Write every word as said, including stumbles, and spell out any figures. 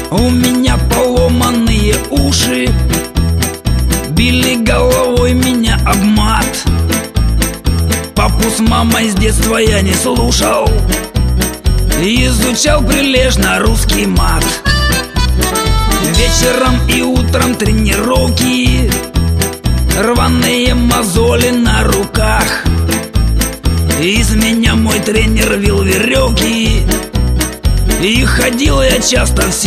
У меня поломанные уши, били головой меня об мат. Папу с мамой с детства я не слушал, изучал прилежно русский мат. Вечером и утром тренировки, рваные мозоли на руках. Из меня мой тренер вил веревки, и ходил я часто в